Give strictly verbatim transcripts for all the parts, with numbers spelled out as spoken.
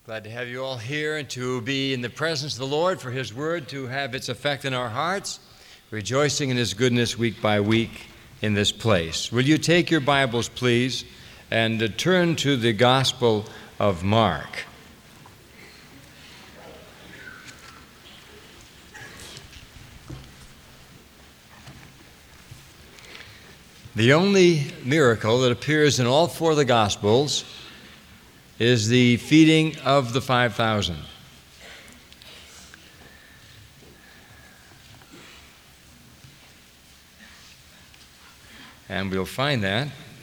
Glad to have you all here and to be in the presence of the Lord for His Word to have its effect in our hearts, rejoicing in His goodness week by week in this place. Will you take your Bibles, please, and uh, turn to the Gospel of Mark. The only miracle that appears in all four of the Gospels is the feeding of the five thousand. And we'll find that,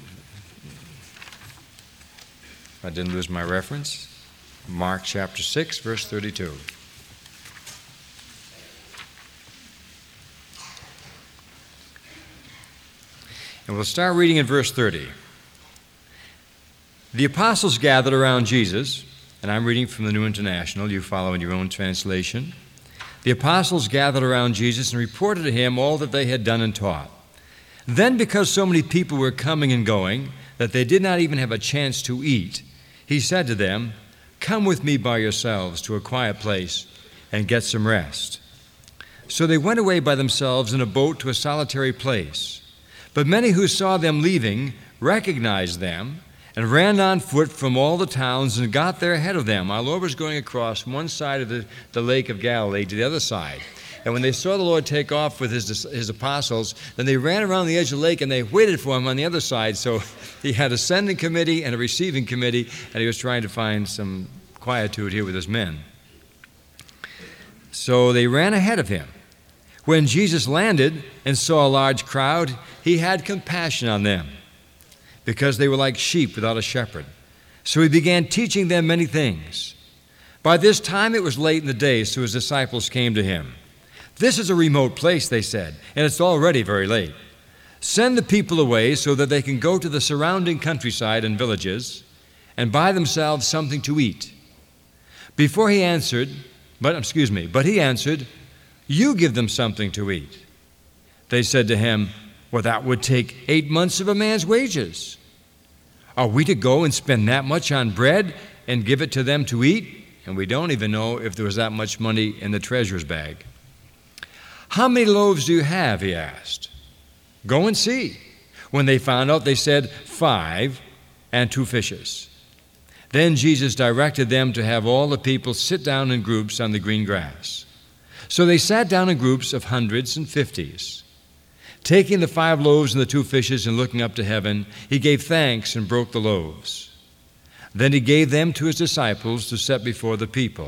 if I didn't lose my reference, Mark chapter six, verse thirty-two. And we'll start reading in verse thirty. The apostles gathered around Jesus, and I'm reading from the New International, you follow in your own translation. The apostles gathered around Jesus and reported to him all that they had done and taught. Then, because so many people were coming and going that they did not even have a chance to eat, he said to them, "Come with me by yourselves to a quiet place and get some rest." So they went away by themselves in a boat to a solitary place. But many who saw them leaving recognized them and ran on foot from all the towns and got there ahead of them. Our Lord was going across from one side of the, the lake of Galilee to the other side. And when they saw the Lord take off with his, his apostles, then they ran around the edge of the lake and they waited for him on the other side. So he had a sending committee and a receiving committee, and he was trying to find some quietude here with his men. So they ran ahead of him. When Jesus landed and saw a large crowd, he had compassion on them, because they were like sheep without a shepherd. So he began teaching them many things. By this time it was late in the day, so his disciples came to him. "This is a remote place," they said, "and it's already very late. Send the people away so that they can go to the surrounding countryside and villages and buy themselves something to eat." Before he answered, but excuse me, but he answered, "You give them something to eat." They said to him, "Well, that would take eight months of a man's wages. Are we to go and spend that much on bread and give it to them to eat?" And we don't even know if there was that much money in the treasurer's bag. "How many loaves do you have?" he asked. "Go and see." When they found out, they said, "Five and two fishes." Then Jesus directed them to have all the people sit down in groups on the green grass. So they sat down in groups of hundreds and fifties. Taking the five loaves and the two fishes and looking up to heaven, he gave thanks and broke the loaves. Then he gave them to his disciples to set before the people.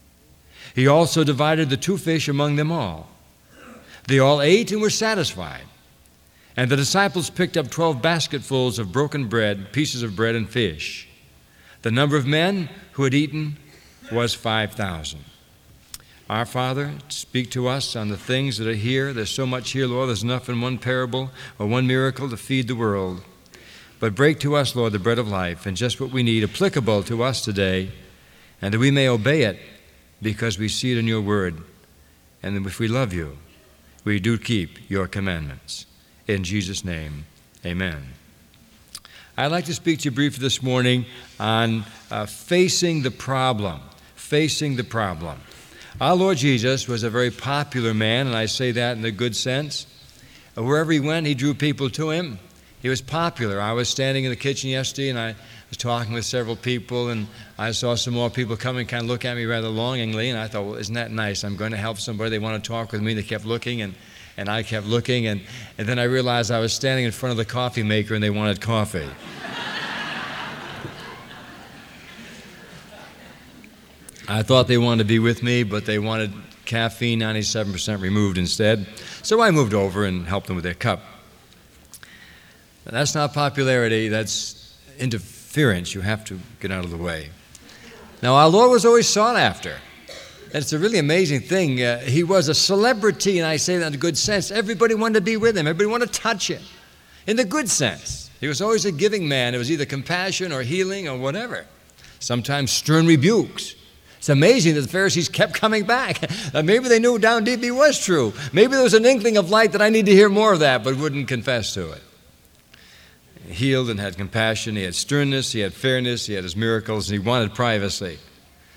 He also divided the two fish among them all. They all ate and were satisfied. And the disciples picked up twelve basketfuls of broken bread, pieces of bread and fish. The number of men who had eaten was five thousand. Our Father, speak to us on the things that are here. There's so much here, Lord. There's enough in one parable or one miracle to feed the world. But break to us, Lord, the bread of life and just what we need applicable to us today, and that we may obey it because we see it in your word. And if we love you, we do keep your commandments. In Jesus' name, amen. I'd like to speak to you briefly this morning on uh, facing the problem. Facing the problem. Our Lord Jesus was a very popular man, and I say that in the good sense. Wherever he went, he drew people to him. He was popular. I was standing in the kitchen yesterday, and I was talking with several people, and I saw some more people coming, kind of look at me rather longingly, and I thought, well, isn't that nice? I'm going to help somebody. They want to talk with me. They kept looking, and, and I kept looking, and, and then I realized I was standing in front of the coffee maker, and they wanted coffee. I thought they wanted to be with me, but they wanted caffeine ninety-seven percent removed instead. So I moved over and helped them with their cup. But that's not popularity, that's interference. You have to get out of the way. Now, our Lord was always sought after. And it's a really amazing thing. Uh, he was a celebrity, and I say that in a good sense. Everybody wanted to be with him. Everybody wanted to touch him. In the good sense. He was always a giving man. It was either compassion or healing or whatever. Sometimes stern rebukes. It's amazing that the Pharisees kept coming back. Maybe they knew down deep he was true. Maybe there was an inkling of light that I need to hear more of that, but wouldn't confess to it. He healed and had compassion. He had sternness. He had fairness. He had his miracles, and he wanted privacy.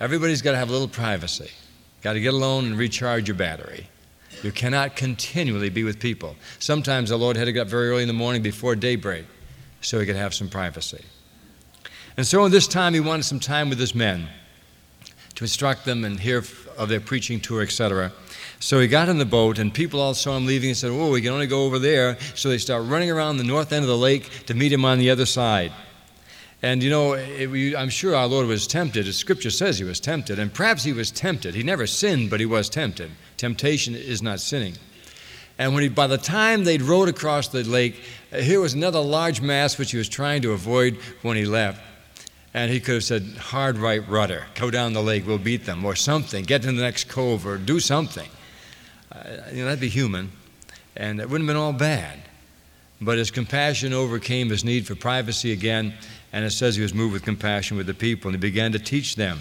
Everybody's got to have a little privacy. Got to get alone and recharge your battery. You cannot continually be with people. Sometimes the Lord had to get up very early in the morning before daybreak so he could have some privacy. And so in this time, he wanted some time with his men to instruct them and hear of their preaching tour, et cetera. So he got in the boat, and people all saw him leaving and said, oh, we can only go over there. So they start running around the north end of the lake to meet him on the other side. And, you know, it, we, I'm sure our Lord was tempted. The Scripture says he was tempted, and perhaps he was tempted. He never sinned, but he was tempted. Temptation is not sinning. And when he, by the time they'd rowed across the lake, here was another large mass which he was trying to avoid when he left. And he could have said, hard right rudder, go down the lake, we'll beat them, or something, get to the next cove, or do something. Uh, you know, that'd be human, and it wouldn't have been all bad. But his compassion overcame his need for privacy again, and it says he was moved with compassion with the people, and he began to teach them.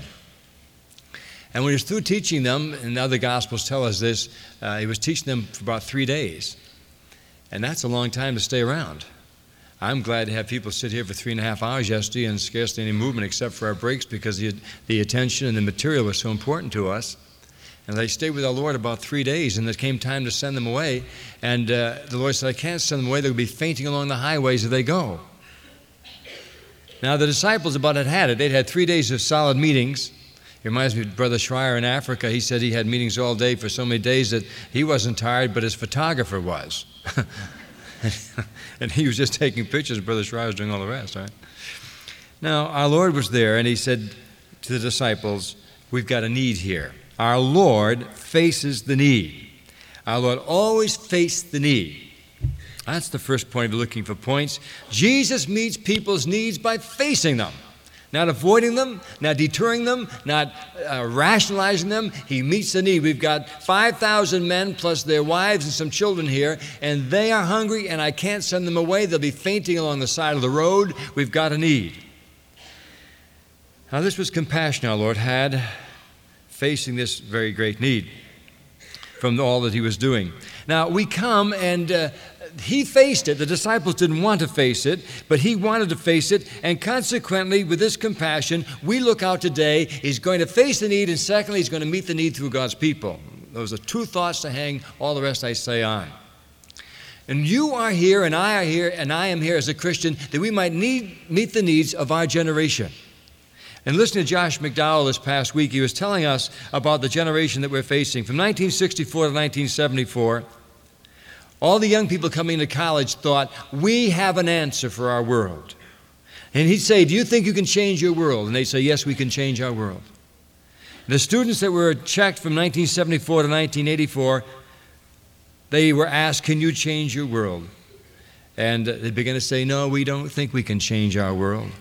And when he was through teaching them, and other Gospels tell us this, uh, he was teaching them for about three days. And that's a long time to stay around. I'm glad to have people sit here for three and a half hours yesterday and scarcely any movement except for our breaks because the, the attention and the material was so important to us. And they stayed with our Lord about three days, and it came time to send them away. And uh, the Lord said, I can't send them away. They'll be fainting along the highways as they go. Now, the disciples about had had it. They'd had three days of solid meetings. It reminds me of Brother Schreier in Africa. He said he had meetings all day for so many days that he wasn't tired, but his photographer was. And he was just taking pictures. Brother Schreier was doing all the rest, right? Now, our Lord was there, and he said to the disciples, we've got a need here. Our Lord faces the need. Our Lord always faced the need. That's the first point if you're looking for points. Jesus meets people's needs by facing them. Not avoiding them, not deterring them, not uh, rationalizing them. He meets the need. We've got five thousand men plus their wives and some children here, and they are hungry, and I can't send them away. They'll be fainting along the side of the road. We've got a need. Now, this was compassion our Lord had facing this very great need from all that he was doing. Now, we come and uh, he faced it. The disciples didn't want to face it, but he wanted to face it. And consequently, with this compassion, we look out today. He's going to face the need, and secondly, he's going to meet the need through God's people. Those are two thoughts to hang all the rest I say on. And you are here, and I are here, and I am here as a Christian, that we might need, meet the needs of our generation. And listening to Josh McDowell this past week, he was telling us about the generation that we're facing. From nineteen sixty-four to nineteen seventy-four, all the young people coming to college thought, we have an answer for our world. And he'd say, do you think you can change your world? And they'd say, yes, we can change our world. The students that were checked from nineteen seventy-four to nineteen eighty-four, they were asked, can you change your world? And they began to say, no, we don't think we can change our world.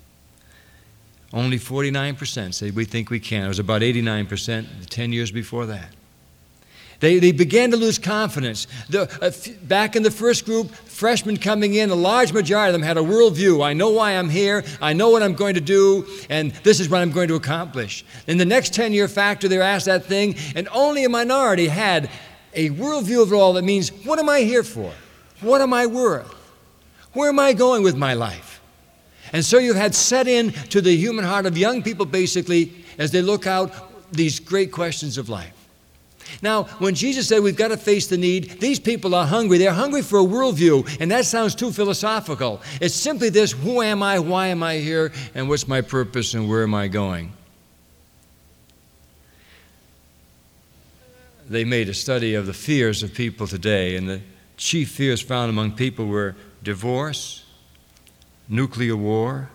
Only forty-nine percent said we think we can. It was about eighty-nine percent ten years before that. They, they began to lose confidence. The, uh, f- back in the first group, freshmen coming in, a large majority of them had a worldview. I know why I'm here. I know what I'm going to do, and this is what I'm going to accomplish. In the next ten-year factor, they were asked that thing, and only a minority had a worldview of it all that means, what am I here for? What am I worth? Where am I going with my life? And so you've had set in to the human heart of young people, basically, as they look out these great questions of life. Now, when Jesus said we've got to face the need, these people are hungry. They're hungry for a worldview, and that sounds too philosophical. It's simply this, who am I, why am I here, and what's my purpose, and where am I going? They made a study of the fears of people today, and the chief fears found among people were divorce, nuclear war,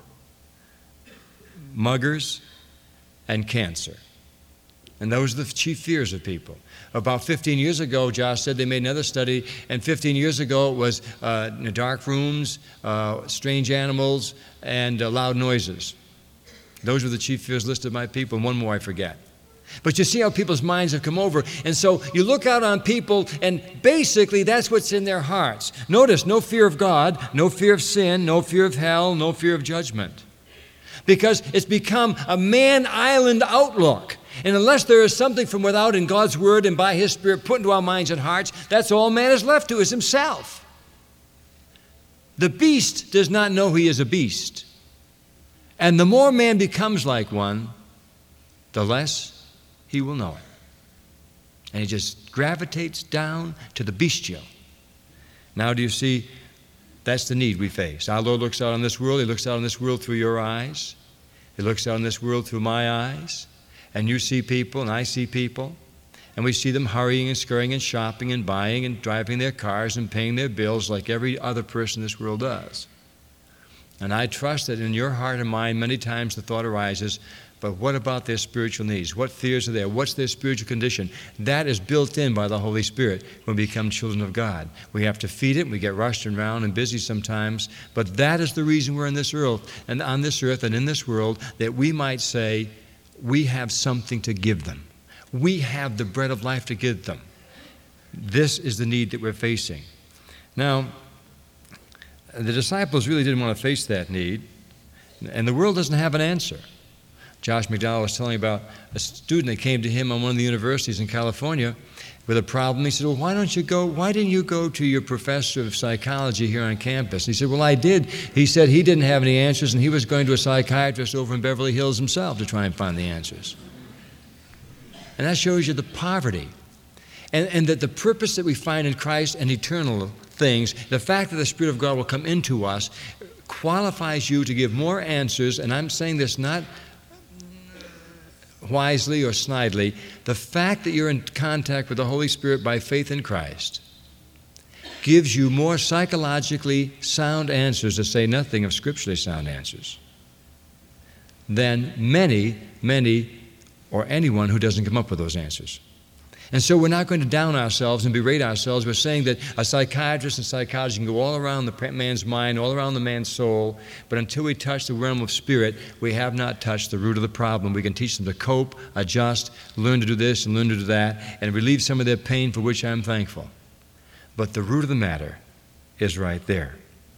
muggers, and cancer. And those are the chief fears of people. About fifteen years ago, Josh said they made another study, and fifteen years ago it was uh, dark rooms, uh, strange animals, and uh, loud noises. Those were the chief fears listed by people, and one more I forget. But you see how people's minds have come over. And so you look out on people, and basically that's what's in their hearts. Notice, no fear of God, no fear of sin, no fear of hell, no fear of judgment. Because it's become a man-island outlook. And unless there is something from without in God's Word and by His Spirit put into our minds and hearts, that's all man is left to is himself. The beast does not know he is a beast. And the more man becomes like one, the less he will know it. And he just gravitates down to the bestial. Now, do you see, that's the need we face. Our Lord looks out on this world. He looks out on this world through your eyes. He looks out on this world through my eyes. And you see people, and I see people. And we see them hurrying and scurrying and shopping and buying and driving their cars and paying their bills like every other person in this world does. And I trust that in your heart and mind, many times the thought arises, but what about their spiritual needs? What fears are there? What's their spiritual condition? That is built in by the Holy Spirit when we become children of God. We have to feed it. We get rushed around and busy sometimes. But that is the reason we're in this earth, and on this earth and in this world, that we might say we have something to give them. We have the bread of life to give them. This is the need that we're facing. Now, the disciples really didn't want to face that need, and the world doesn't have an answer. Josh McDowell was telling about a student that came to him on one of the universities in California with a problem. He said, well, why don't you go, why didn't you go to your professor of psychology here on campus? And he said, well, I did. He said he didn't have any answers, and he was going to a psychiatrist over in Beverly Hills himself to try and find the answers. And that shows you the poverty. And, and that the purpose that we find in Christ and eternal things, the fact that the Spirit of God will come into us, qualifies you to give more answers. And I'm saying this not wisely or snidely. The fact that you're in contact with the Holy Spirit by faith in Christ gives you more psychologically sound answers, to say nothing of scripturally sound answers, than many, many or anyone who doesn't come up with those answers. And so we're not going to down ourselves and berate ourselves. We're saying that a psychiatrist and psychologist can go all around the man's mind, all around the man's soul, but until we touch the realm of spirit, we have not touched the root of the problem. We can teach them to cope, adjust, learn to do this and learn to do that, and relieve some of their pain, for which I'm thankful. But the root of the matter is right there.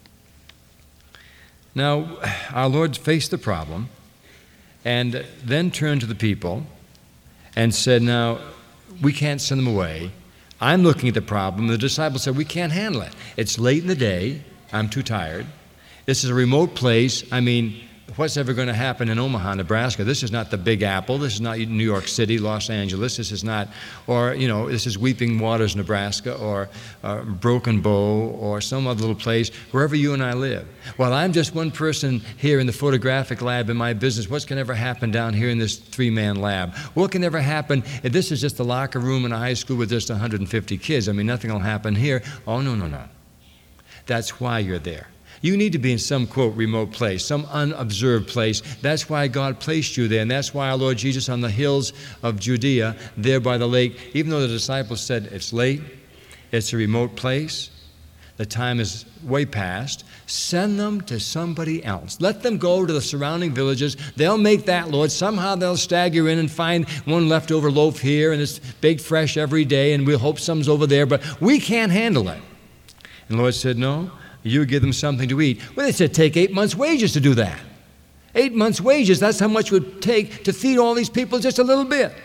Now, our Lord faced the problem and then turned to the people and said, now, we can't send them away. I'm looking at the problem. The disciples said, we can't handle it. It's late in the day. I'm too tired. This is a remote place. I mean, what's ever going to happen in Omaha, Nebraska? This is not the Big Apple. This is not New York City, Los Angeles. This is not, or, you know, this is Weeping Waters, Nebraska, or uh, Broken Bow, or some other little place, wherever you and I live. Well, I'm just one person here in the photographic lab in my business. What's going to ever happen down here in this three-man lab? What can ever happen if this is just a locker room in a high school with just one hundred fifty kids? I mean, nothing will happen here. Oh, no, no, no. That's why you're there. You need to be in some, quote, remote place, some unobserved place. That's why God placed you there, and that's why our Lord Jesus on the hills of Judea, there by the lake, even though the disciples said it's late, it's a remote place, the time is way past, send them to somebody else. Let them go to the surrounding villages. They'll make that, Lord. Somehow they'll stagger in and find one leftover loaf here, and it's baked fresh every day, and we'll hope some's over there, but we can't handle it. And the Lord said, no. You give them something to eat. Well, they said, take eight months' wages to do that. Eight months' wages, that's how much it would take to feed all these people just a little bit.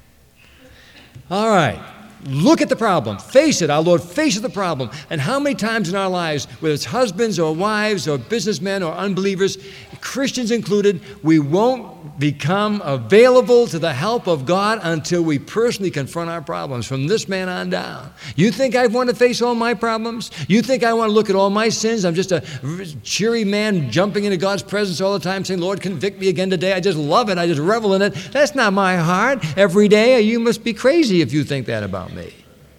All right, look at the problem. Face it. Our Lord faces the problem. And how many times in our lives, whether it's husbands or wives or businessmen or unbelievers, Christians included, we won't become available to the help of God until we personally confront our problems, from this man on down. You think I want to face all my problems? You think I want to look at all my sins? I'm just a cheery man jumping into God's presence all the time saying, Lord, convict me again today. I just love it. I just revel in it. That's not my heart every day. You must be crazy if you think that about me.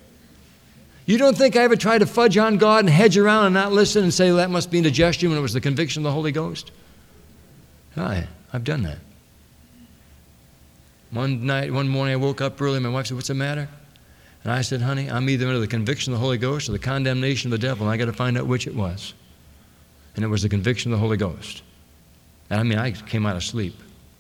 You don't think I ever tried to fudge on God and hedge around and not listen and say, well, that must be indigestion when it was the conviction of the Holy Ghost? I, I've done that. One night, one morning I woke up early, my wife said, what's the matter? And I said, honey, I'm either under the conviction of the Holy Ghost or the condemnation of the devil, and I got to find out which it was. And it was the conviction of the Holy Ghost. And I mean, I came out of sleep.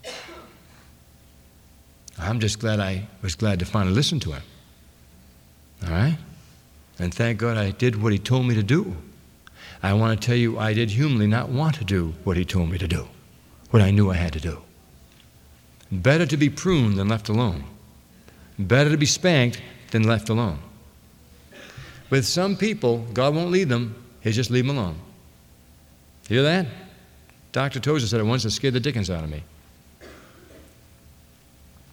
I'm just glad I was glad to finally listen to him. All right? And thank God I did what he told me to do. I want to tell you, I did humanly not want to do what he told me to do, what I knew I had to do. Better to be pruned than left alone. Better to be spanked than left alone. With some people, God won't lead them. He'll just leave them alone. Hear that? Doctor Tozer said it once, it scared the dickens out of me.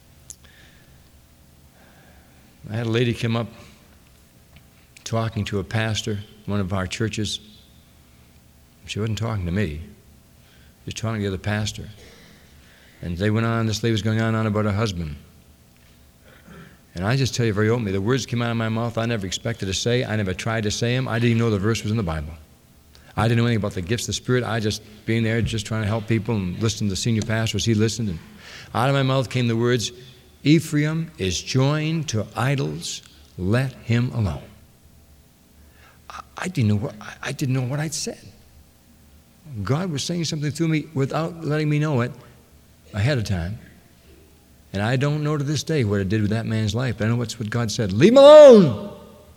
I had a lady come up talking to a pastor, one of our churches. She wasn't talking to me. She was talking to the other pastor. And they went on, this lady was going on and on about her husband. And I just tell you very openly, the words came out of my mouth I never expected to say. I never tried to say them. I didn't even know the verse was in the Bible. I didn't know anything about the gifts of the Spirit. I just being there, just trying to help people and listening to the senior pastor as he listened. And out of my mouth came the words, Ephraim is joined to idols. Let him alone. I, I didn't know what I didn't know what I'd said. God was saying something through me without letting me know it ahead of time. And I don't know to this day what it did with that man's life. But I know what's what God said. Leave him alone.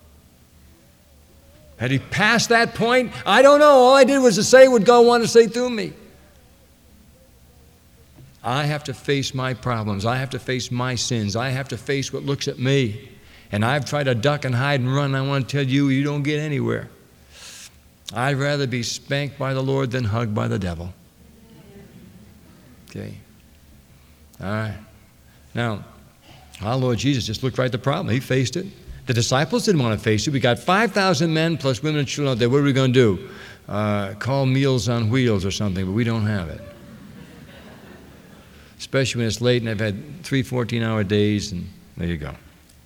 Had he passed that point? I don't know. All I did was to say what God wanted to say through me. I have to face my problems. I have to face my sins. I have to face what looks at me. And I've tried to duck and hide and run. I want to tell you, you don't get anywhere. I'd rather be spanked by the Lord than hugged by the devil. Okay. All right. Now, our Lord Jesus just looked right at the problem. He faced it. The disciples didn't want to face it. We got five thousand men plus women and children out there. What are we going to do? Uh, call Meals on Wheels or something, but we don't have it. Especially when it's late and I've had three fourteen-hour days, and there you go.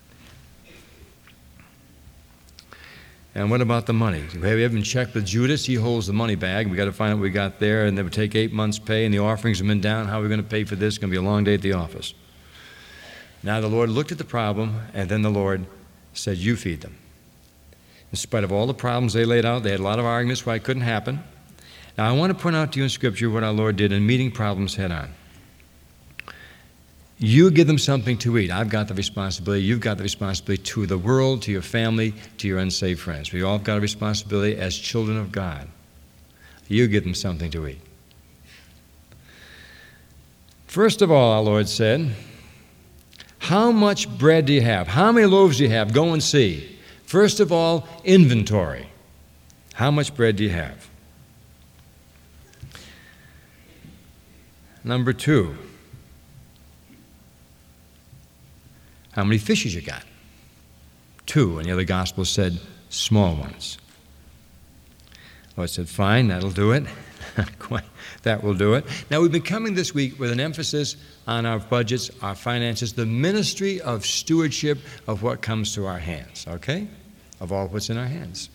And what about the money? Have you ever checked with Judas? He holds the money bag. We've got to find out what we got there, and it would take eight months' pay, and the offerings have been down. How are we going to pay for this? It's going to be a long day at the office. Now the Lord looked at the problem, and then the Lord said, you feed them. In spite of all the problems they laid out, they had a lot of arguments why it couldn't happen. Now I want to point out to you in Scripture what our Lord did in meeting problems head on. You give them something to eat. I've got the responsibility. You've got the responsibility to the world, to your family, to your unsaved friends. We all have got a responsibility as children of God. You give them something to eat. First of all, our Lord said, how much bread do you have? How many loaves do you have? Go and see. First of all, inventory. How much bread do you have? Number two, how many fishes you got? Two, and the other gospel said small ones. Lord said, fine, that'll do it. That will do it. Now, we've been coming this week with an emphasis on our budgets, our finances, the ministry of stewardship of what comes to our hands, okay? Of all what's in our hands.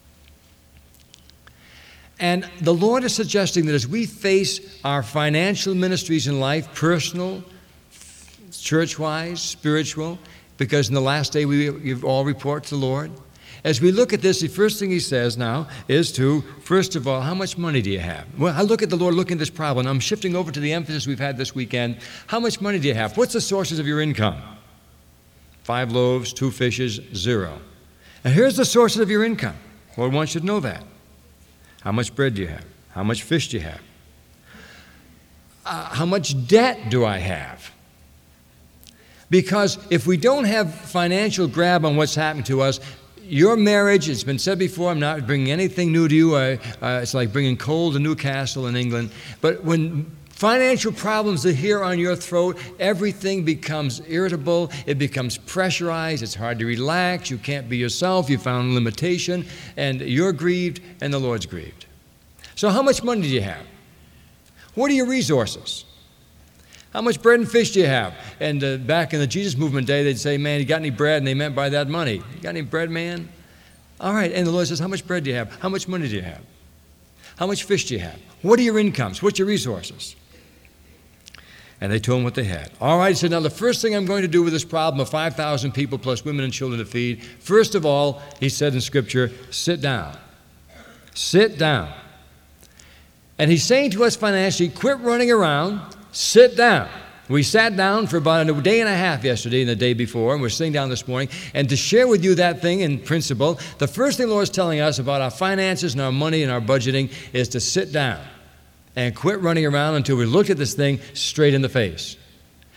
And the Lord is suggesting that as we face our financial ministries in life, personal, church-wise, spiritual, because in the last day we give all report to the Lord. As we look at this, the first thing he says now is to, first of all, how much money do you have? Well, I look at the Lord looking at this problem. I'm shifting over to the emphasis we've had this weekend. How much money do you have? What's the sources of your income? Five loaves, two fishes, zero. And here's the sources of your income. Lord wants you to know that. How much bread do you have? How much fish do you have? Uh, how much debt do I have? Because if we don't have financial grab on what's happening to us, your marriage, it's been said before, I'm not bringing anything new to you. I, uh, it's like bringing coal to Newcastle in England. But when financial problems are here on your throat, everything becomes irritable. It becomes pressurized. It's hard to relax. You can't be yourself. You found limitation. And you're grieved, and the Lord's grieved. So how much money do you have? What are your resources? How much bread and fish do you have? And uh, back in the Jesus movement day, they'd say, man, you got any bread? And they meant by that money. You got any bread, man? All right. And the Lord says, how much bread do you have? How much money do you have? How much fish do you have? What are your incomes? What's your resources? And they told him what they had. All right, he said, now the first thing I'm going to do with this problem of five thousand people plus women and children to feed, first of all, he said in Scripture, sit down. Sit down. And he's saying to us financially, quit running around. Sit down. We sat down for about a day and a half yesterday and the day before, and we're sitting down this morning. And to share with you that thing in principle, the first thing the Lord's telling us about our finances and our money and our budgeting is to sit down and quit running around until we look at this thing straight in the face.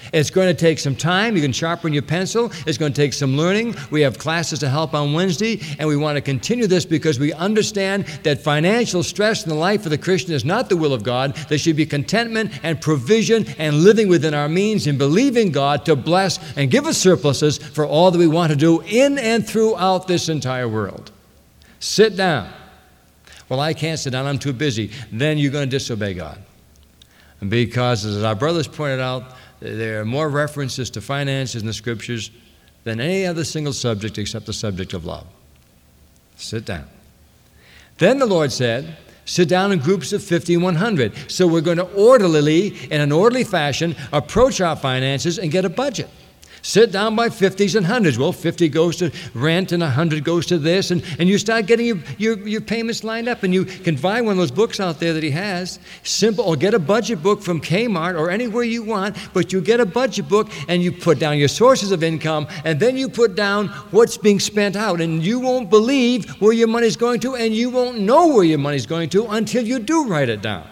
It's going to take some time. You can sharpen your pencil. It's going to take some learning. We have classes to help on Wednesday, and we want to continue this because we understand that financial stress in the life of the Christian is not the will of God. There should be contentment and provision and living within our means and believing God to bless and give us surpluses for all that we want to do in and throughout this entire world. Sit down. Well, I can't sit down. I'm too busy. Then you're going to disobey God. Because, as our brothers pointed out, there are more references to finances in the Scriptures than any other single subject except the subject of love. Sit down. Then the Lord said, sit down in groups of fifty and one hundred. So we're going to orderly, in an orderly fashion, approach our finances and get a budget. Sit down by fifties and hundreds. Well, fifty goes to rent and one hundred goes to this. And, and you start getting your, your, your payments lined up. And you can buy one of those books out there that he has. Simple. Or get a budget book from Kmart or anywhere you want. But you get a budget book and you put down your sources of income. And then you put down what's being spent out. And you won't believe where your money's going to. And you won't know where your money's going to until you do write it down.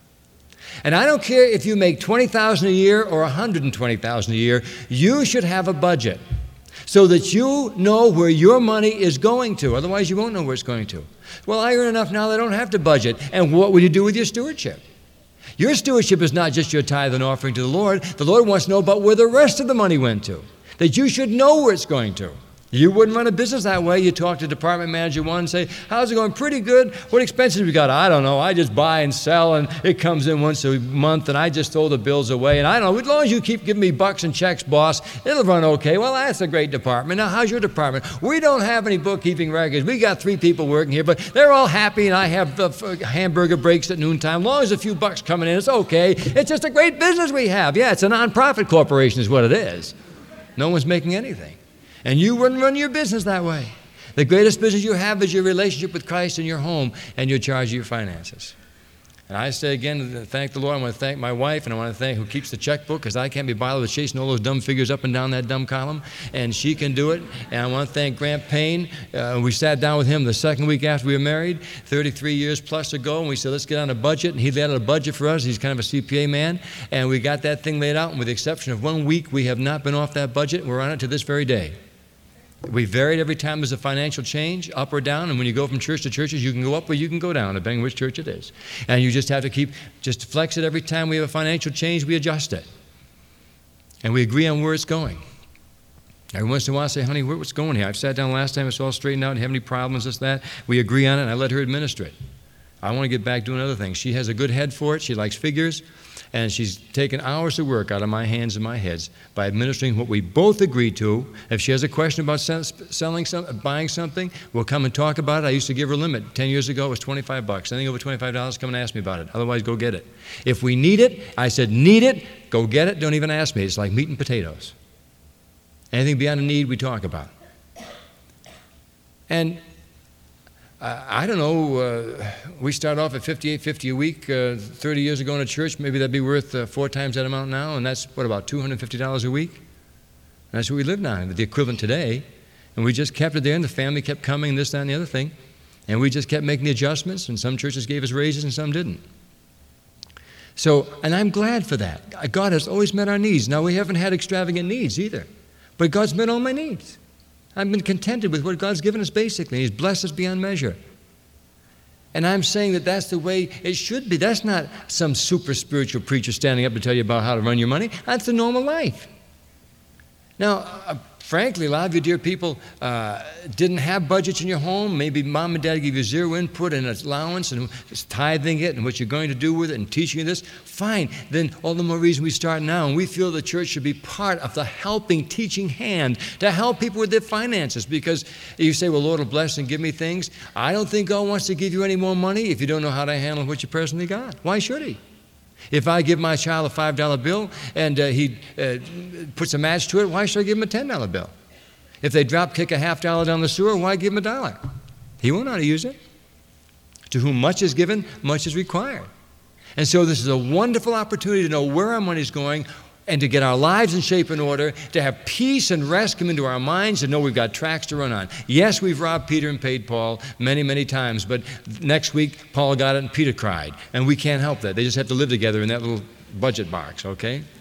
And I don't care if you make twenty thousand dollars a year or one hundred twenty thousand dollars a year, you should have a budget so that you know where your money is going to. Otherwise, you won't know where it's going to. Well, I earn enough now that I don't have to budget. And what will you do with your stewardship? Your stewardship is not just your tithe and offering to the Lord. The Lord wants to know about where the rest of the money went to, that you should know where it's going to. You wouldn't run a business that way. You talk to department manager one and say, how's it going? Pretty good. What expenses we got? I don't know. I just buy and sell, and it comes in once a month, and I just throw the bills away. And I don't know. As long as you keep giving me bucks and checks, boss, it'll run okay. Well, that's a great department. Now, how's your department? We don't have any bookkeeping records. We got three people working here, but they're all happy, and I have uh, hamburger breaks at noontime. As long as a few bucks coming in, it's okay. It's just a great business we have. Yeah, it's a nonprofit corporation is what it is. No one's making anything. And you wouldn't run your business that way. The greatest business you have is your relationship with Christ in your home and your charge of your finances. And I say again, thank the Lord. I want to thank my wife, and I want to thank who keeps the checkbook, because I can't be bothered with chasing all those dumb figures up and down that dumb column, and she can do it. And I want to thank Grant Payne. Uh, we sat down with him the second week after we were married, thirty-three years plus ago, and we said, let's get on a budget. And he laid out a budget for us. He's kind of a C P A man, and we got that thing laid out. And with the exception of one week, we have not been off that budget. We're on it to this very day. We varied every time there's a financial change, up or down, and when you go from church to churches, you can go up or you can go down, depending on which church it is. And you just have to keep, just flex it every time we have a financial change, we adjust it. And we agree on where it's going. Every once in a while I say, honey, what's going here? I've sat down last time, it's all straightened out, you have any problems, this, that. We agree on it, and I let her administer it. I want to get back doing other things. She has a good head for it, she likes figures, and she's taken hours of work out of my hands and my heads by administering what we both agreed to. If she has a question about selling some, buying something, we'll come and talk about it. I used to give her a limit. Ten years ago, it was twenty-five bucks. Anything over twenty-five dollars, come and ask me about it. Otherwise, go get it. If we need it, I said, need it, go get it. Don't even ask me. It's like meat and potatoes. Anything beyond a need, we talk about. And Uh, I don't know, uh, we start off at fifty-eight fifty a week uh, thirty years ago in a church. Maybe that'd be worth uh, four times that amount now, and that's, what, about two hundred fifty dollars a week? And that's what we live now, the equivalent today. And we just kept it there, and the family kept coming, this, that, and the other thing. And we just kept making the adjustments, and some churches gave us raises and some didn't. So, and I'm glad for that. God has always met our needs. Now, we haven't had extravagant needs either, but God's met all my needs. I've been contented with what God's given us basically. He's blessed us beyond measure. And I'm saying that that's the way it should be. That's not some super spiritual preacher standing up to tell you about how to run your money. That's the normal life. Now, uh, frankly, a lot of you dear people uh, didn't have budgets in your home. Maybe mom and dad gave you zero input and allowance and just tithing it and what you're going to do with it and teaching you this. Fine. Then all the more reason we start now. And we feel the church should be part of the helping, teaching hand to help people with their finances. Because you say, well, Lord will bless and give me things. I don't think God wants to give you any more money if you don't know how to handle what you personally got. Why should he? If I give my child a five dollar bill and uh, he uh, puts a match to it, why should I give him a ten dollar bill? If they drop kick a half dollar down the sewer, why give him a dollar? He won't know how to use it. To whom much is given, much is required. And so this is a wonderful opportunity to know where our money is going and to get our lives in shape and order, to have peace and rest come into our minds, to know we've got tracks to run on. Yes, we've robbed Peter and paid Paul many, many times, but next week, Paul got it and Peter cried. And we can't help that. They just have to live together in that little budget box, okay?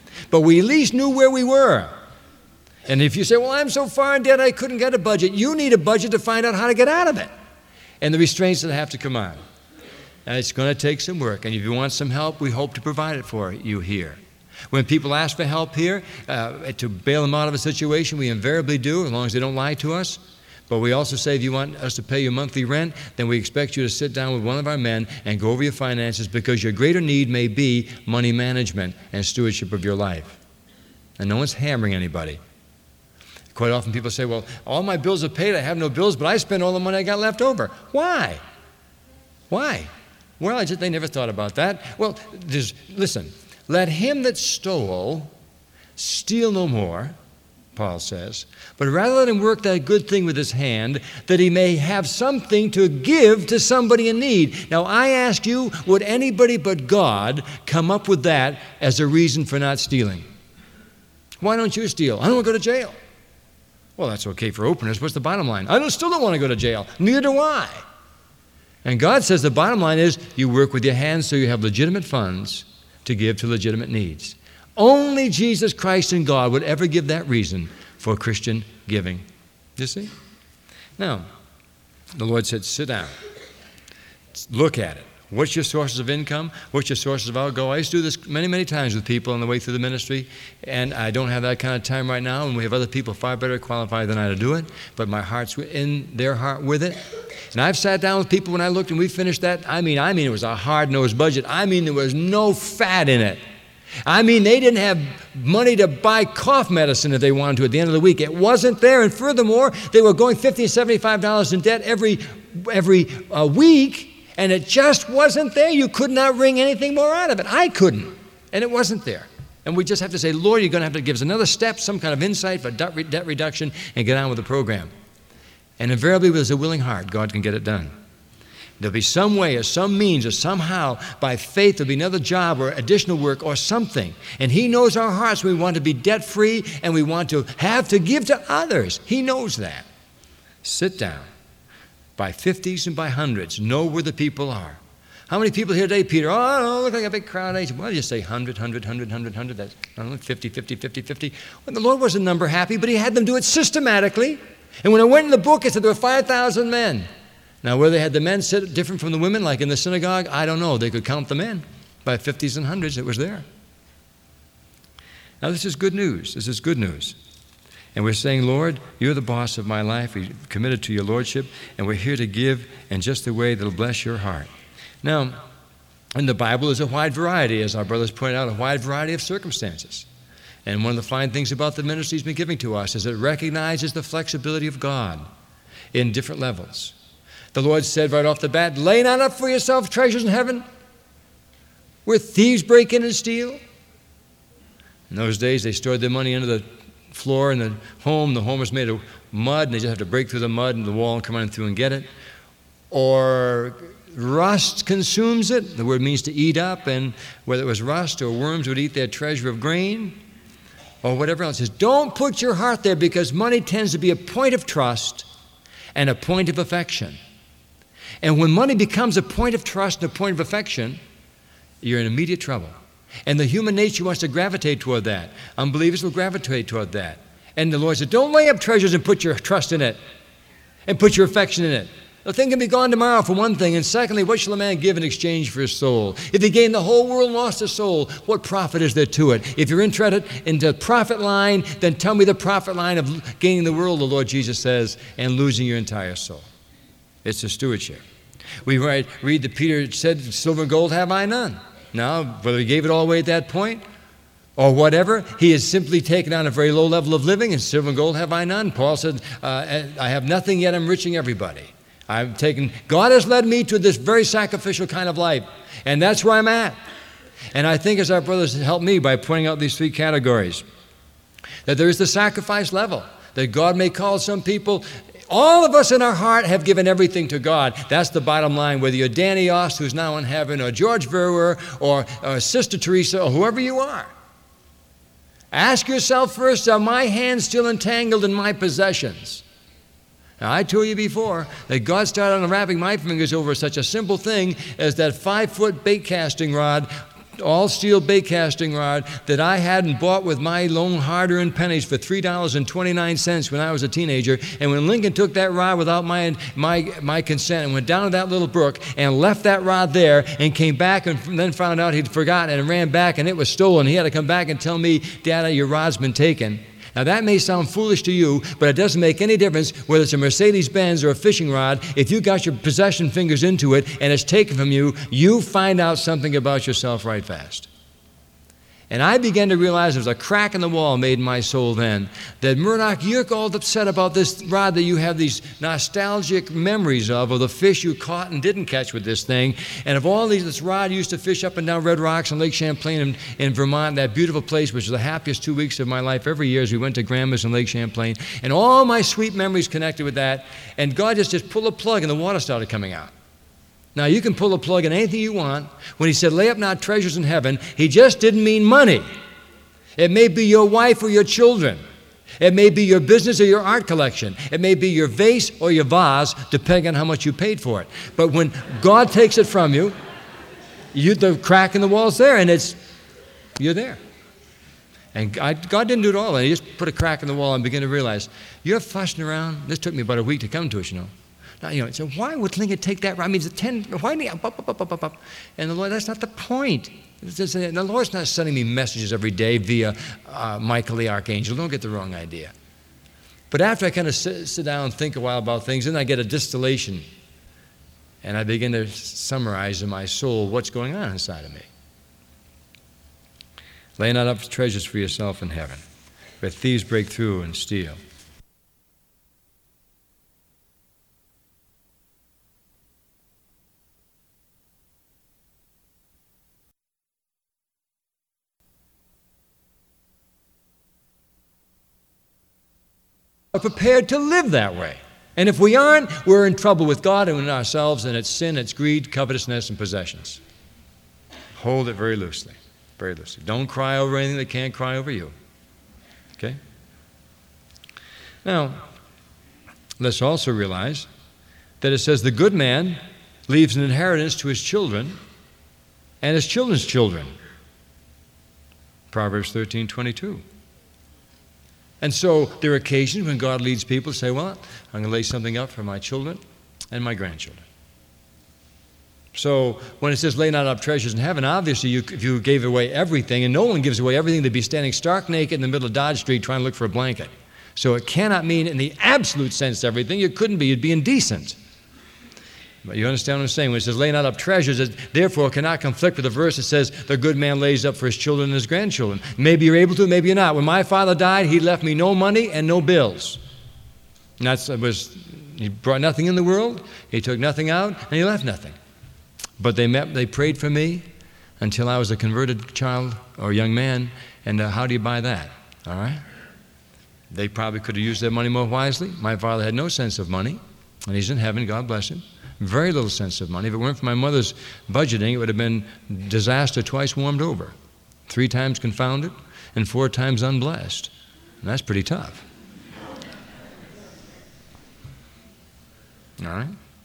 but we at least knew where we were. And if you say, well, I'm so far in debt I couldn't get a budget, you need a budget to find out how to get out of it and the restraints that have to come on. And it's going to take some work, and if you want some help, we hope to provide it for you here. When people ask for help here, uh, to bail them out of a situation, we invariably do, as long as they don't lie to us. But we also say if you want us to pay your monthly rent, then we expect you to sit down with one of our men and go over your finances, because your greater need may be money management and stewardship of your life. And no one's hammering anybody. Quite often people say, well, all my bills are paid, I have no bills, but I spend all the money I got left over. Why? Why? Well, I just, they never thought about that. Well, just, listen, let him that stole steal no more, Paul says, but rather let him work that good thing with his hand, that he may have something to give to somebody in need. Now, I ask you, would anybody but God come up with that as a reason for not stealing? Why don't you steal? I don't want to go to jail. Well, that's okay for openers. What's the bottom line? I don't, still don't want to go to jail. Neither do I. And God says the bottom line is you work with your hands so you have legitimate funds to give to legitimate needs. Only Jesus Christ and God would ever give that reason for Christian giving. You see? Now, the Lord said, sit down. Look at it. What's your sources of income? What's your sources of outgo? I used to do this many, many times with people on the way through the ministry, and I don't have that kind of time right now, and we have other people far better qualified than I to do it, but my heart's in their heart with it. And I've sat down with people when I looked and we finished that. I mean, I mean, it was a hard-nosed budget. I mean, there was no fat in it. I mean, they didn't have money to buy cough medicine if they wanted to at the end of the week. It wasn't there. And furthermore, they were going fifty dollars and seventy-five dollars in debt every, every uh, week, and it just wasn't there. You could not wring anything more out of it. I couldn't, and it wasn't there. And we just have to say, Lord, you're going to have to give us another step, some kind of insight for debt reduction, and get on with the program. And invariably, with a willing heart, God can get it done. There'll be some way or some means or somehow by faith there'll be another job or additional work or something. And He knows our hearts. We want to be debt-free and we want to have to give to others. He knows that. Sit down. By fifties and by hundreds, know where the people are. How many people here today, Peter? Oh, I don't look like a big crowd. Well, you say one hundred, one hundred, one hundred, one hundred, one hundred. That's I don't know, fifty, fifty, fifty, fifty. Well, the Lord wasn't number happy, but He had them do it systematically. And when I went in the book, it said there were five thousand men. Now, whether they had the men sit different from the women, like in the synagogue, I don't know. They could count the men. By fifties and hundreds, it was there. Now, this is good news. This is good news. And we're saying, Lord, you're the boss of my life. We're committed to your lordship, and we're here to give in just the way that will bless your heart. Now, in the Bible, there's a wide variety, as our brothers pointed out, a wide variety of circumstances. And one of the fine things about the ministry He's been giving to us is it recognizes the flexibility of God in different levels. The Lord said right off the bat, lay not up for yourself treasures in heaven, where thieves break in and steal. In those days, they stored their money under the floor in the home. The home was made of mud, and they just have to break through the mud and the wall and come on through and get it. Or rust consumes it. The word means to eat up, and whether it was rust or worms would eat their treasure of grain or whatever else. It says, don't put your heart there, because money tends to be a point of trust and a point of affection. And when money becomes a point of trust and a point of affection, you're in immediate trouble. And the human nature wants to gravitate toward that. Unbelievers will gravitate toward that. And the Lord said, don't lay up treasures and put your trust in it and put your affection in it. The thing can be gone tomorrow, for one thing. And secondly, what shall a man give in exchange for his soul? If he gained the whole world and lost his soul, what profit is there to it? If you're interested in the profit line, then tell me the profit line of gaining the world, the Lord Jesus says, and losing your entire soul. It's a stewardship. We write, read that Peter said, silver and gold have I none. Now, whether he gave it all away at that point or whatever, he has simply taken on a very low level of living, and silver and gold have I none. Paul said, uh, I have nothing, yet I'm enriching everybody. I've taken, God has led me to this very sacrificial kind of life, and that's where I'm at. And I think as our brothers helped me by pointing out these three categories, that there is the sacrifice level, that God may call some people. All of us in our heart have given everything to God. That's the bottom line, whether you're Danny Ost, who's now in heaven, or George Verwer, or, or Sister Teresa, or whoever you are. Ask yourself first, are my hands still entangled in my possessions? Now, I told you before that God started unwrapping my fingers over such a simple thing as that five-foot bait casting rod all steel bait casting rod that I hadn't bought with my lone hard-earned pennies for three dollars and twenty-nine cents when I was a teenager. And when Lincoln took that rod without my, my, my consent and went down to that little brook and left that rod there and came back and then found out he'd forgotten and ran back and it was stolen, he had to come back and tell me, Dad, your rod's been taken. Now, that may sound foolish to you, but it doesn't make any difference whether it's a Mercedes-Benz or a fishing rod. If you got your possession fingers into it and it's taken from you, you find out something about yourself right fast. And I began to realize there was a crack in the wall made in my soul then, that Murdoch, you're all upset about this rod that you have these nostalgic memories of, of the fish you caught and didn't catch with this thing. And of all these, this rod used to fish up and down Red Rocks and Lake Champlain in, in Vermont, that beautiful place, which was the happiest two weeks of my life every year as we went to Grandma's in Lake Champlain. And all my sweet memories connected with that. And God just, just pulled a plug and the water started coming out. Now, you can pull a plug in anything you want. When he said, lay up not treasures in heaven, he just didn't mean money. It may be your wife or your children. It may be your business or your art collection. It may be your vase or your vase, depending on how much you paid for it. But when God takes it from you, you the crack in the wall's there, and it's, you're there. And God, God didn't do it all. He just put a crack in the wall and began to realize, you're fussing around. This took me about a week to come to us, you know. Now, you know, so why would Lincoln take that? I mean, it's a ten, why did he, up, up, up, up, up. And the Lord, that's not the point. Just, the Lord's not sending me messages every day via uh, Michael the Archangel. Don't get the wrong idea. But after I kind of sit, sit down and think a while about things, then I get a distillation. And I begin to summarize in my soul what's going on inside of me. Lay not up treasures for yourself in heaven, where thieves break through and steal. Are prepared to live that way. And if we aren't, we're in trouble with God and in ourselves, and it's sin, it's greed, covetousness, and possessions. Hold it very loosely, very loosely. Don't cry over anything that can't cry over you. Okay? Now, let's also realize that it says the good man leaves an inheritance to his children and his children's children. Proverbs thirteen twenty-two. And so there are occasions when God leads people to say, well, I'm going to lay something up for my children and my grandchildren. So when it says lay not up treasures in heaven, obviously you, if you gave away everything, and no one gives away everything, they'd be standing stark naked in the middle of Dodge Street trying to look for a blanket. So it cannot mean in the absolute sense everything. It couldn't be. You'd be indecent. But you understand what I'm saying? When it says lay not up treasures, it therefore cannot conflict with the verse that says the good man lays up for his children and his grandchildren. Maybe you're able to, maybe you're not. When my father died, he left me no money and no bills. And that's, it was, he brought nothing in the world, he took nothing out, and he left nothing. But they met, they prayed for me until I was a converted child or young man, and uh, how do you buy that? All right? They probably could have used their money more wisely. My father had no sense of money, and he's in heaven, God bless him. Very little sense of money. If it weren't for my mother's budgeting, it would have been disaster twice warmed over, three times confounded, and four times unblessed. And that's pretty tough. All right?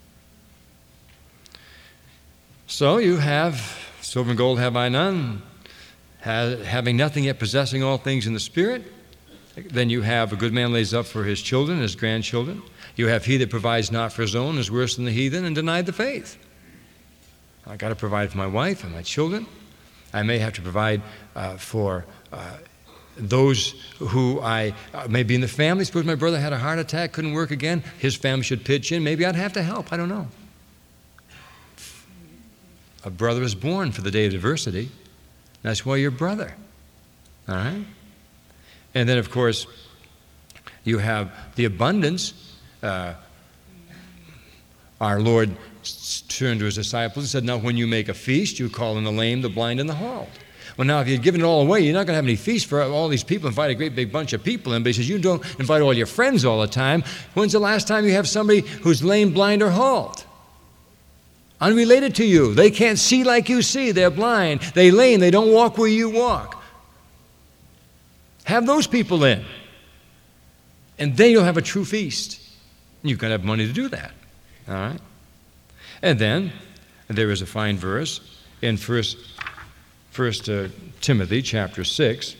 So you have, silver and gold have I none, having nothing yet possessing all things in the Spirit. Then you have a good man lays up for his children, his grandchildren. You have he that provides not for his own is worse than the heathen and denied the faith. I've got to provide for my wife and my children. I may have to provide uh, for uh, those who I, uh, may be in the family. Suppose my brother had a heart attack, couldn't work again. His family should pitch in. Maybe I'd have to help. I don't know. A brother is born for the day of adversity. That's why you're brother. All right? And then, of course, you have the abundance. Uh, our Lord turned to his disciples and said, now when you make a feast, you call in the lame, the blind, and the halt. Well, now, if you'd given it all away, you're not going to have any feast for all these people, invite a great big bunch of people in. But he says, you don't invite all your friends all the time. When's the last time you have somebody who's lame, blind, or halt? Unrelated to you. They can't see like you see. They're blind. They're lame. They don't walk where you walk. Have those people in. And then you'll have a true feast. You've got to have money to do that. All right? And then there is a fine verse in First First uh, Timothy chapter six.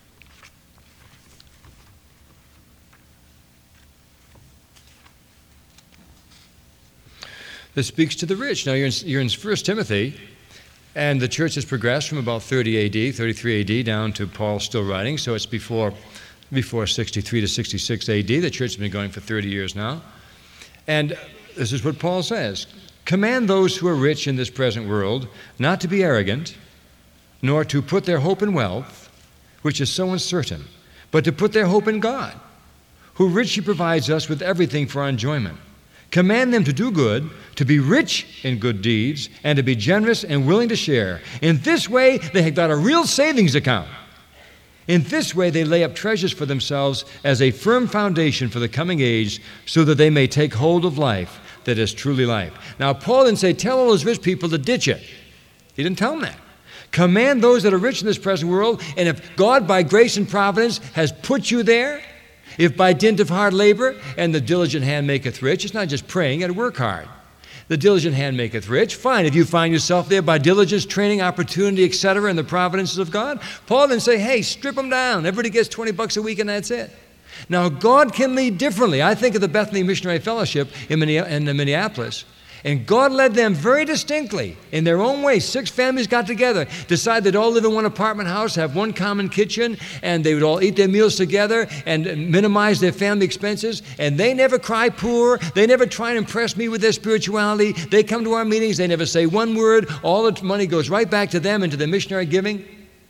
This speaks to the rich. Now, you're in, you're in First Timothy, and the church has progressed from about thirty A D, thirty-three A D, down to Paul still writing, so it's before, before sixty-three to sixty-six A D. The church has been going for thirty years now. And this is what Paul says. Command those who are rich in this present world not to be arrogant, nor to put their hope in wealth, which is so uncertain, but to put their hope in God, who richly provides us with everything for our enjoyment. Command them to do good, to be rich in good deeds, and to be generous and willing to share. In this way, they have got a real savings account. In this way, they lay up treasures for themselves as a firm foundation for the coming age, so that they may take hold of life that is truly life. Now, Paul didn't say, tell all those rich people to ditch it. He didn't tell them that. Command those that are rich in this present world, and if God, by grace and providence, has put you there, if by dint of hard labor, and the diligent hand maketh rich, it's not just praying, you got to work hard. The diligent hand maketh rich. Fine, if you find yourself there by diligence, training, opportunity, et cetera, and the providences of God, Paul didn't say, hey, strip them down. Everybody gets twenty bucks a week and that's it. Now, God can lead differently. I think of the Bethany Missionary Fellowship in Minneapolis. And God led them very distinctly in their own way. Six families got together, decided they'd all live in one apartment house, have one common kitchen, and they would all eat their meals together and minimize their family expenses. And they never cry poor. They never try and impress me with their spirituality. They come to our meetings. They never say one word. All the money goes right back to them and to their missionary giving.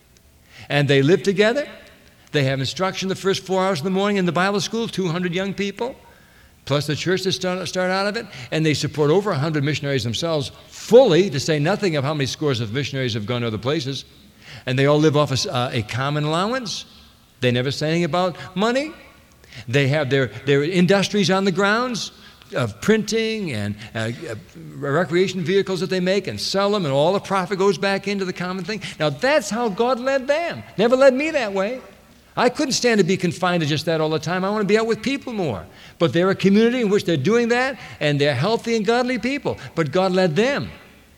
And they live together. They have instruction the first four hours of the morning in the Bible school, two hundred young people. Plus the church that start, start out of it, and they support over one hundred missionaries themselves fully, to say nothing of how many scores of missionaries have gone to other places. And they all live off a, uh, a common allowance. They never say anything about money. They have their, their industries on the grounds of printing and uh, uh, recreation vehicles that they make and sell them, and all the profit goes back into the common thing. Now that's how God led them. Never led me that way. I couldn't stand to be confined to just that all the time. I want to be out with people more. But they're a community in which they're doing that, and they're healthy and godly people. But God led them.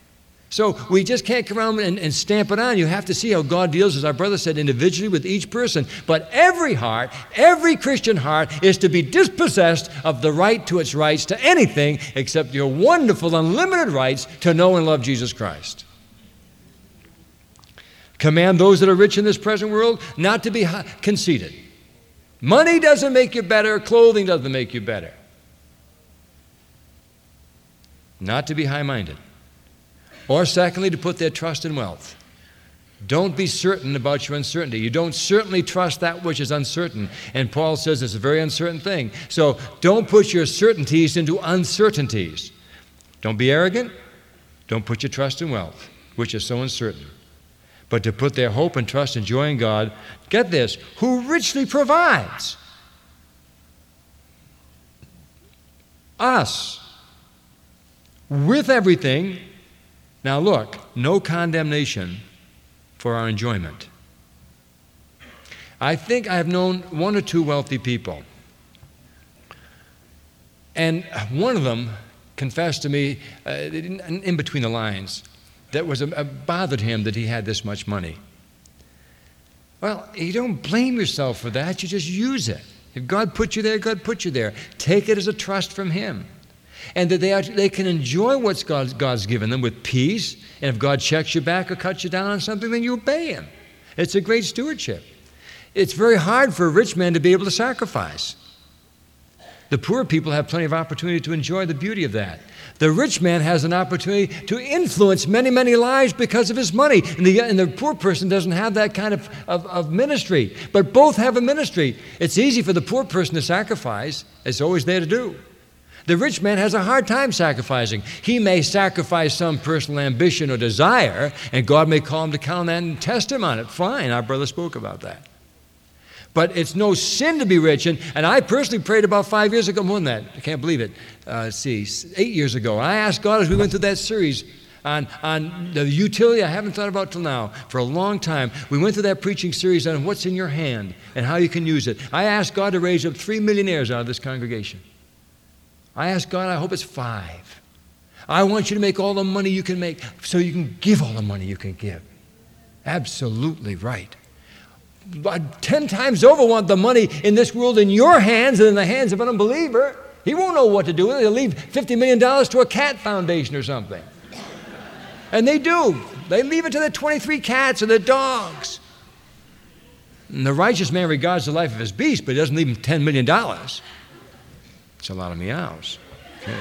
So we just can't come around and, and stamp it on. You have to see how God deals, as our brother said, individually with each person. But every heart, every Christian heart, is to be dispossessed of the right to its rights to anything except your wonderful, unlimited rights to know and love Jesus Christ. Command those that are rich in this present world not to be conceited. Money doesn't make you better. Clothing doesn't make you better. Not to be high-minded. Or secondly, to put their trust in wealth. Don't be certain about your uncertainty. You don't certainly trust that which is uncertain. And Paul says it's a very uncertain thing. So don't put your certainties into uncertainties. Don't be arrogant. Don't put your trust in wealth, which is so uncertain. But to put their hope and trust and joy in God, get this, who richly provides us with everything. Now look, no condemnation for our enjoyment. I think I have known one or two wealthy people, and one of them confessed to me uh, in, in between the lines that was uh, bothered him that he had this much money. Well, you don't blame yourself for that. You just use it. If God put you there, God put you there. Take it as a trust from Him. And that they, are, they can enjoy what God's, God's given them with peace. And if God checks you back or cuts you down on something, then you obey Him. It's a great stewardship. It's very hard for a rich man to be able to sacrifice. The poor people have plenty of opportunity to enjoy the beauty of that. The rich man has an opportunity to influence many, many lives because of his money. And the, and the poor person doesn't have that kind of, of, of ministry. But both have a ministry. It's easy for the poor person to sacrifice. It's always there to do. The rich man has a hard time sacrificing. He may sacrifice some personal ambition or desire, and God may call him to count that and test him on it. Fine, our brother spoke about that. But it's no sin to be rich. And, and I personally prayed about five years ago, more than that. I can't believe it. Uh, let's see, eight years ago. I asked God as we went through that series on, on the utility I haven't thought about till now for a long time. We went through that preaching series on what's in your hand and how you can use it. I asked God to raise up three millionaires out of this congregation. I asked God, I hope it's five. I want you to make all the money you can make so you can give all the money you can give. Absolutely right. But ten times over want the money in this world in your hands than in the hands of an unbeliever. He won't know what to do with it. He'll leave fifty million dollars to a cat foundation or something. And they do. They leave it to the twenty-three cats or the dogs. And the righteous man regards the life of his beast, but he doesn't leave him ten million dollars. It's a lot of meows. Okay.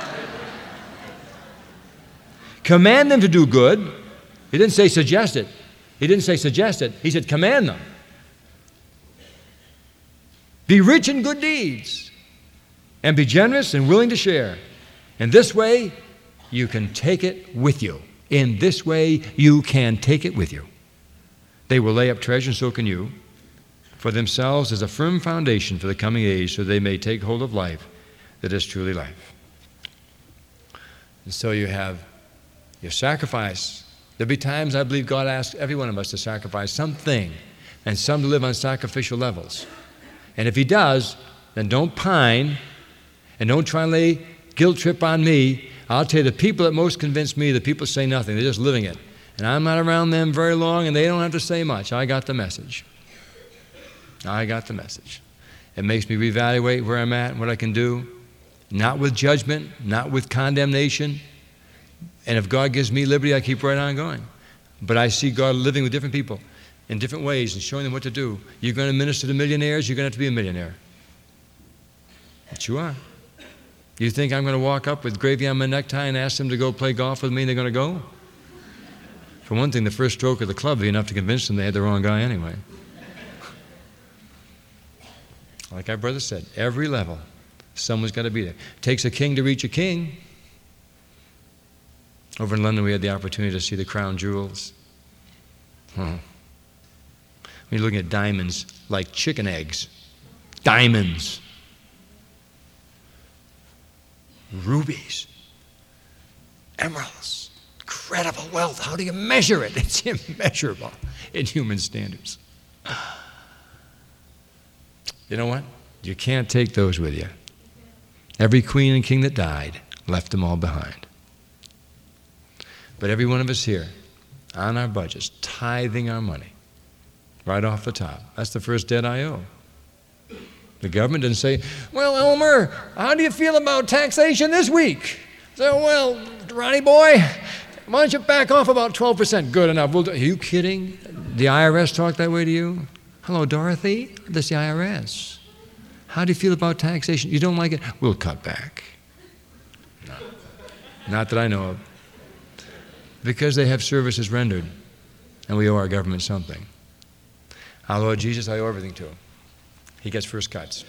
Command them to do good. He didn't say suggest it. He didn't say suggest it. He said command them. Be rich in good deeds and be generous and willing to share. In this way, you can take it with you. In this way, you can take it with you. They will lay up treasure, and so can you, for themselves as a firm foundation for the coming age, so they may take hold of life that is truly life. And so you have your sacrifice. There'll be times I believe God asks every one of us to sacrifice something, and some to live on sacrificial levels. And if He does, then don't pine, and don't try and lay guilt trip on me. I'll tell you, the people that most convince me, the people say nothing. They're just living it. And I'm not around them very long, and they don't have to say much. I got the message. I got the message. It makes me reevaluate where I'm at and what I can do, not with judgment, not with condemnation. And if God gives me liberty, I keep right on going. But I see God living with different people in different ways and showing them what to do. You're going to minister to millionaires, you're going to have to be a millionaire. But you are. You think I'm going to walk up with gravy on my necktie and ask them to go play golf with me and they're going to go? For one thing, the first stroke of the club would be enough to convince them they had the wrong guy anyway. Like our brother said, every level, someone's got to be there. It takes a king to reach a king. Over in London, we had the opportunity to see the crown jewels. Huh. We're looking at diamonds like chicken eggs. Diamonds. Rubies. Emeralds. Incredible wealth. How do you measure it? It's immeasurable in human standards. You know what? You can't take those with you. Every queen and king that died left them all behind. But every one of us here, on our budgets, tithing our money, right off the top. That's the first debt I owe. The government didn't say, well, Elmer, how do you feel about taxation this week? So, well, Ronnie boy, why don't you back off about twelve percent? Good enough. We'll do. Are you kidding? The I R S talk that way to you? Hello, Dorothy. This is the I R S. How do you feel about taxation? You don't like it? We'll cut back. No. Not that I know of. Because they have services rendered, and we owe our government something. Our Lord Jesus, I owe everything to Him. He gets first cuts.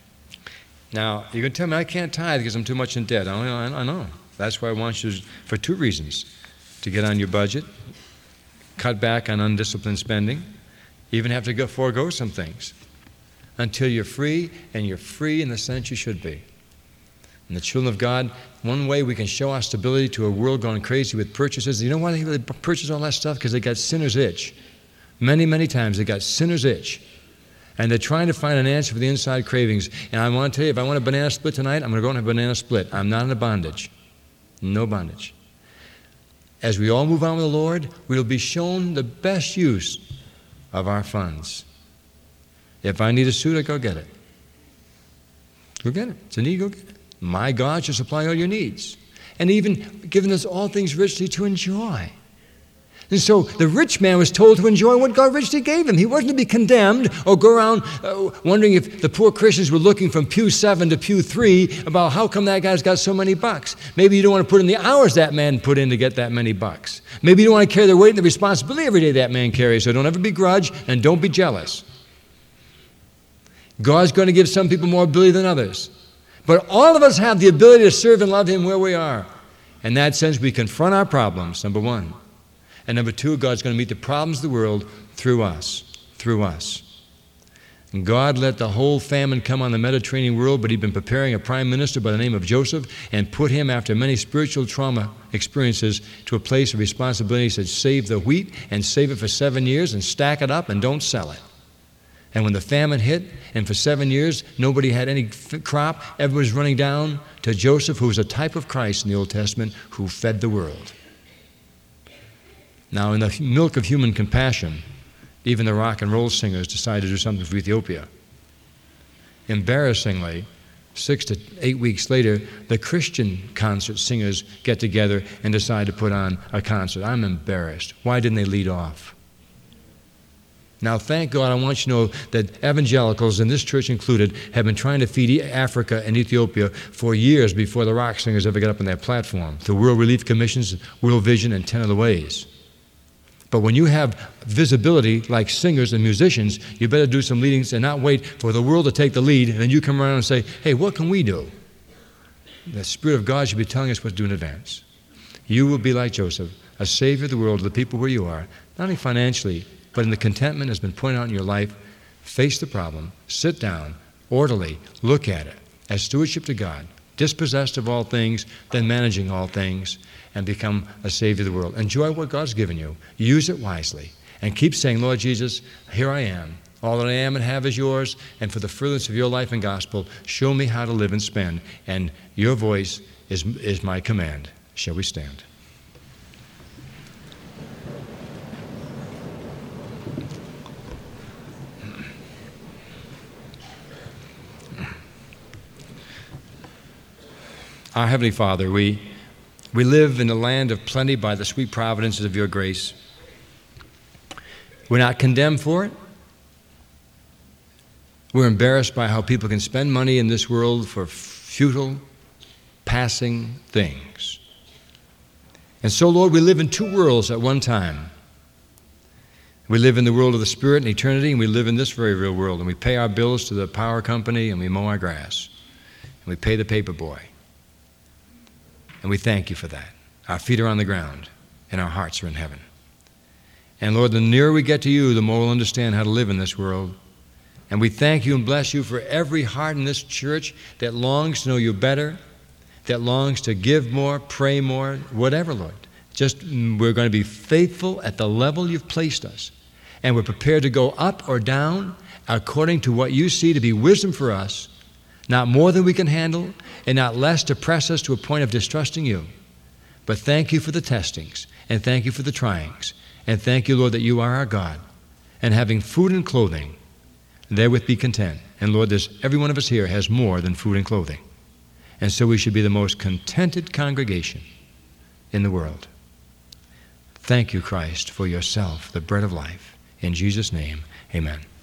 Now, you can tell me I can't tithe because I'm too much in debt. I know. I know. That's why I want you to, for two reasons, to get on your budget, cut back on undisciplined spending, even have to go forego some things until you're free, and you're free in the sense you should be. And the children of God, one way we can show our stability to a world going crazy with purchases, you know why they purchase all that stuff? Because they got sinner's itch. Many, many times they got sinner's itch. And they're trying to find an answer for the inside cravings. And I want to tell you, if I want a banana split tonight, I'm going to go and have a banana split. I'm not in a bondage. No bondage. As we all move on with the Lord, we'll be shown the best use of our funds. If I need a suit, I go get it. Go get it. It's a need, go get it. My God shall supply all your needs. And even given us all things richly to enjoy. And so the rich man was told to enjoy what God richly gave him. He wasn't to be condemned or go around uh, wondering if the poor Christians were looking from pew seven to pew three about how come that guy's got so many bucks. Maybe you don't want to put in the hours that man put in to get that many bucks. Maybe you don't want to carry the weight and the responsibility every day that man carries. So don't ever begrudge and don't be jealous. God's going to give some people more ability than others. But all of us have the ability to serve and love Him where we are. In that sense, we confront our problems, number one. And number two, God's going to meet the problems of the world through us, through us. And God let the whole famine come on the Mediterranean world, but He'd been preparing a prime minister by the name of Joseph and put him, after many spiritual trauma experiences, to a place of responsibility. He said, save the wheat and save it for seven years and stack it up and don't sell it. And when the famine hit, and for seven years nobody had any f- crop, everyone was running down to Joseph, who was a type of Christ in the Old Testament, who fed the world. Now, in the milk of human compassion, even the rock and roll singers decided to do something for Ethiopia. Embarrassingly, six to eight weeks later, the Christian concert singers get together and decide to put on a concert. I'm embarrassed. Why didn't they lead off? Now, thank God, I want you to know that evangelicals, and this church included, have been trying to feed Africa and Ethiopia for years before the rock singers ever got up on that platform. The World Relief Commissions, World Vision, and ten other ways. But when you have visibility like singers and musicians, you better do some leadings and not wait for the world to take the lead, and then you come around and say, hey, what can we do? The Spirit of God should be telling us what to do in advance. You will be like Joseph, a savior of the world, of the people where you are, not only financially, but in the contentment that's been pointed out in your life. Face the problem, sit down, orderly, look at it as stewardship to God, dispossessed of all things, then managing all things, and become a savior of the world. Enjoy what God's given you. Use it wisely. And keep saying, Lord Jesus, here I am. All that I am and have is yours, and for the furtherance of your life and gospel, show me how to live and spend. And your voice is, is my command. Shall we stand? Our Heavenly Father, we, we live in a land of plenty by the sweet providences of your grace. We're not condemned for it. We're embarrassed by how people can spend money in this world for futile, passing things. And so, Lord, we live in two worlds at one time. We live in the world of the Spirit and eternity, and we live in this very real world. And we pay our bills to the power company, and we mow our grass, and we pay the paper boy. And we thank you for that. Our feet are on the ground, and our hearts are in heaven. And Lord, the nearer we get to you, the more we'll understand how to live in this world. And we thank you and bless you for every heart in this church that longs to know you better, that longs to give more, pray more, whatever, Lord. Just we're going to be faithful at the level you've placed us. And we're prepared to go up or down according to what you see to be wisdom for us, not more than we can handle, and not less to press us to a point of distrusting you. But thank you for the testings, and thank you for the tryings, and thank you, Lord, that you are our God. And having food and clothing, therewith be content. And Lord, there's, every one of us here has more than food and clothing. And so we should be the most contented congregation in the world. Thank you, Christ, for yourself, the bread of life. In Jesus' name, amen.